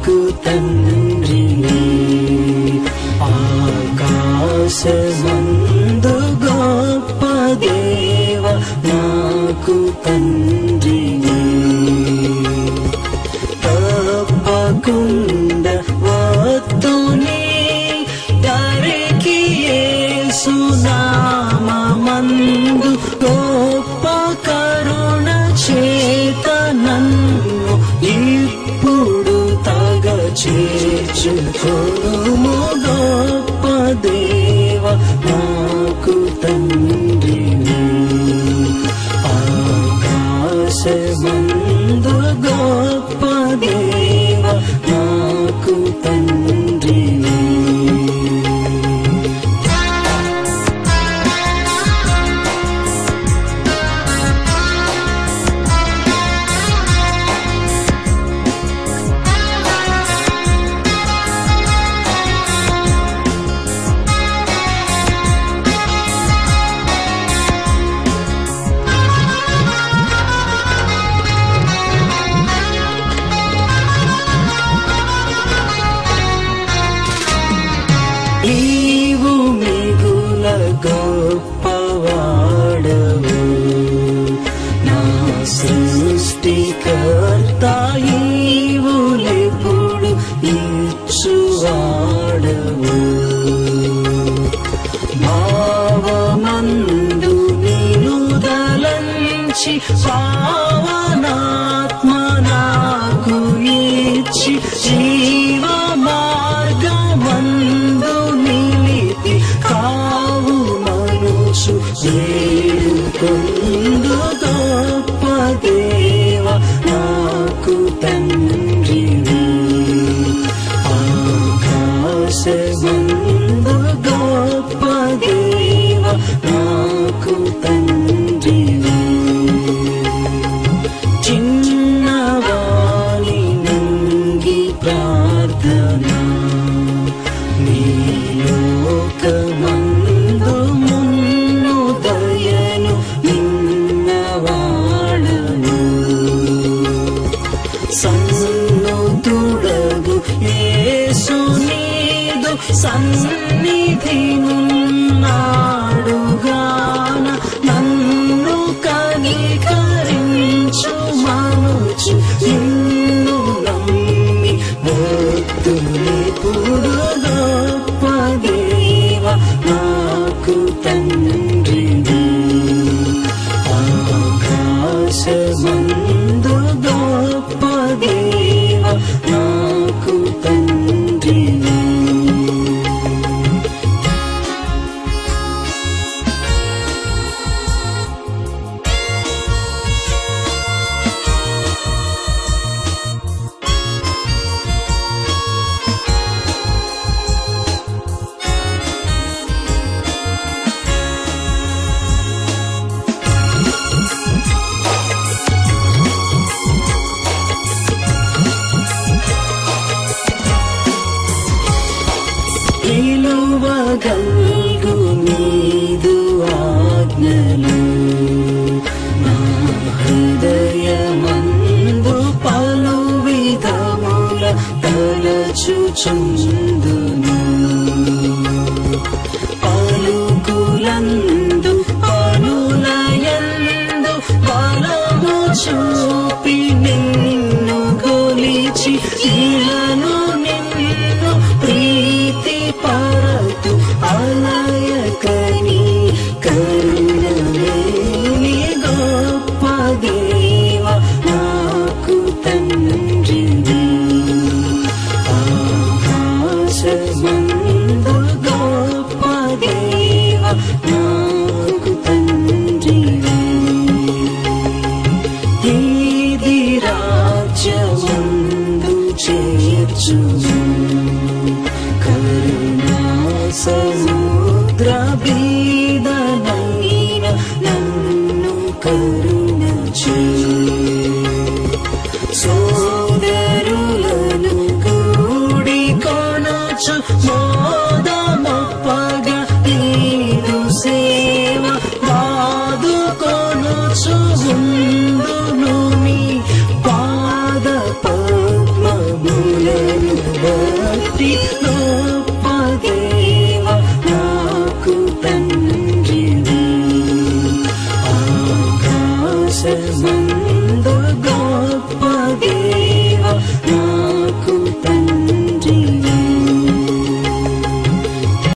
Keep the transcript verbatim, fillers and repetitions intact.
నాకు తండ్రిని ఆకాశమందు గొప్ప దేవ నాకు తండ్రిని తప్పకుండా వత్తుని దరికి యేసు నామమందు గొప్ప కరుణ చేత నన్ను ఇప్పుడు తగ చేర్చుకొనుము గొప్ప దేవ నాకు తండ్రిని ఆకాశమందు గొప్ప దేవ నాకు తండ్రిని నీవు మిగుల గొప్పవాడవు నా సృష్టికర్త ఈవులెప్పుడు ఇచ్చువాడవు భావమందు నిలుదలంచి పావనాత్మ నాకు ఇచ్చి జీవ మార్గమందు కావు మనుచు వేడుకొందు గొప్ప దేవ నాకు తండ్రిని ఆకాశమందు గొప్ప దేవ నాకు తండ్రిని చిన్నవాణి నంగి ప్రార్థన లోకమందు మున్ను దయను నిన్నవాడను సన్నుతుడగు యేసు నీదు సన్నిధి నున్నాడుగాన నన్ను కనికరించు మనుచు నిన్ను నమ్మి భక్తునిపుడు గొప్ప దేవ నాకు తండ్రిని ఆకాశమందు గొప్ప దేవ నాకు తండ్రిని విలువగల్గు నీదు ఆజ్ఞలు నా హృదయమందు పలు విధముల తలచుచుందును పలుకులందు పనులయందు బలము చూపి నిన్ను కొలిచి ఇలను నిన్ను ప్రీతి పరతు అలయకని కరుణలేని గొప్ప దేవ నాకు తండ్రిని ఆకాశమందు గొప్ప దేవ నాకు తండ్రిని ఏది రాజ్యమందు చేర్చుము కరుణా సముద్ర బీదనైన నన్ను కరుణచే సోదరులను కూడి కొనచు మోదమప్పగా నీదు సే